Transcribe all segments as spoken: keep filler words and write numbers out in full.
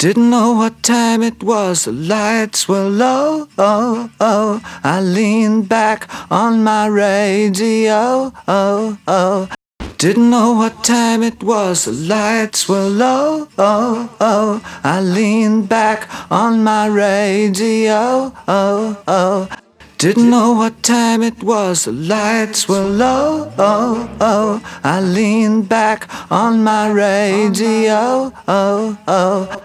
Didn't know what time it was, the lights were low. Oh, oh. I leaned back on my radio. Oh, oh. Didn't know what time it was, the lights were low. Oh, oh. I leaned back on my radio. Oh, oh. Didn't know what time it was, the lights were low. Oh, oh. I leaned back on my radio. Oh, oh.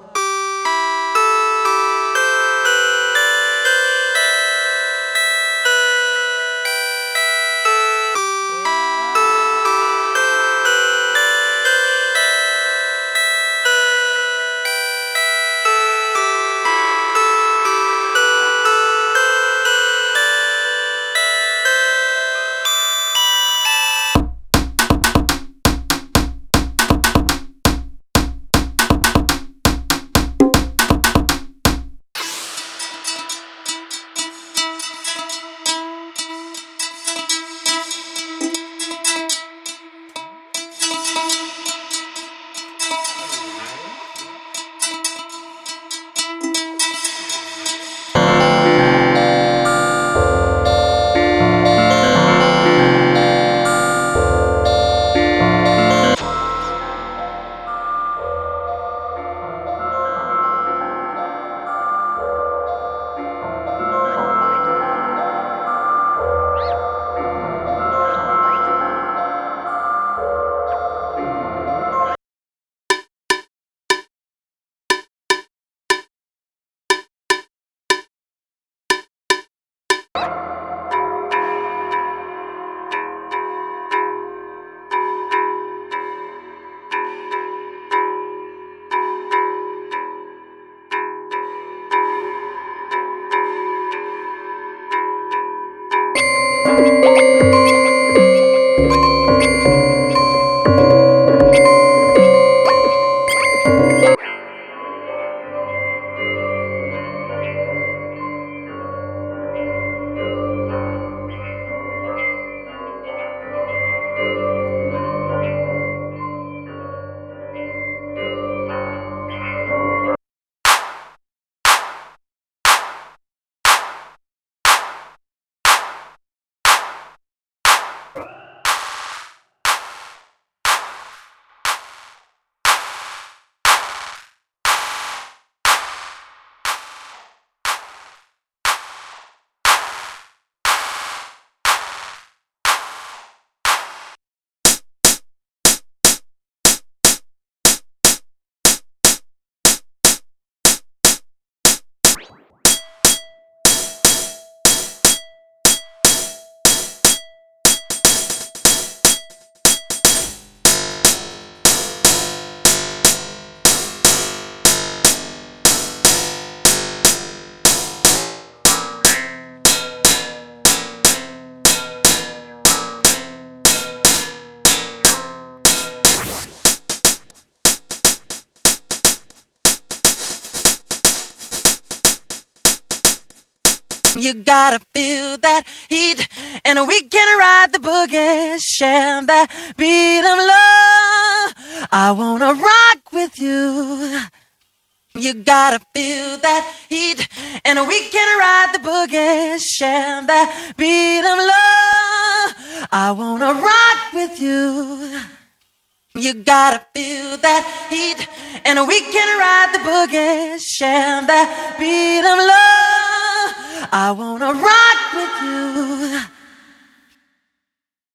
You gotta feel that heat, and we can ride the boogie, share that beat of love. I wanna rock with you. You gotta feel that heat, and we can ride the boogie, share that beat of love. I wanna rock with you. You gotta feel that heat, and we can ride the boogie, share that beat of love. I wanna rock with you.